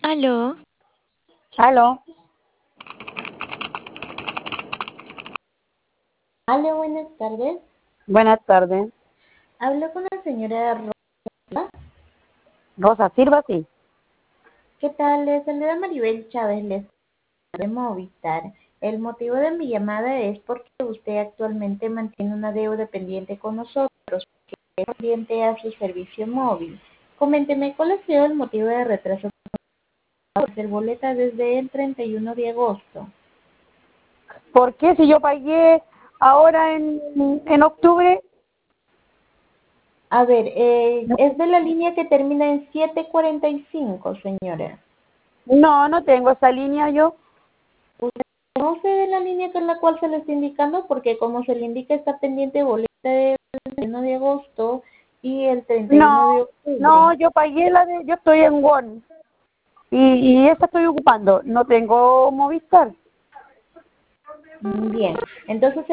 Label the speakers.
Speaker 1: Aló,
Speaker 2: Aló,
Speaker 3: Hola, buenas tardes.
Speaker 2: buenas tardes.
Speaker 3: Hablo con la señora Rosa.
Speaker 2: Rosa Silva, sí.
Speaker 3: ¿Qué tal? Les saluda Maribel Chávez, les de Movistar. El motivo de mi llamada es porque usted actualmente mantiene una deuda pendiente con nosotros, que es pendiente a su servicio móvil. Coménteme cuál ha sido el motivo de retraso del boleta desde el 31 de agosto.
Speaker 2: ¿Por qué si yo pagué ahora en octubre?
Speaker 3: A ver, es de la línea que termina en 745, señora.
Speaker 2: No, no tengo esa línea yo.
Speaker 3: No sé de la línea con la cual se le está indicando, porque como se le indica está pendiente boleta del 31 de agosto y el 31
Speaker 2: No,
Speaker 3: de octubre.
Speaker 2: no, yo pagué yo estoy en One y esa estoy ocupando. No tengo Movistar.
Speaker 3: Bien, entonces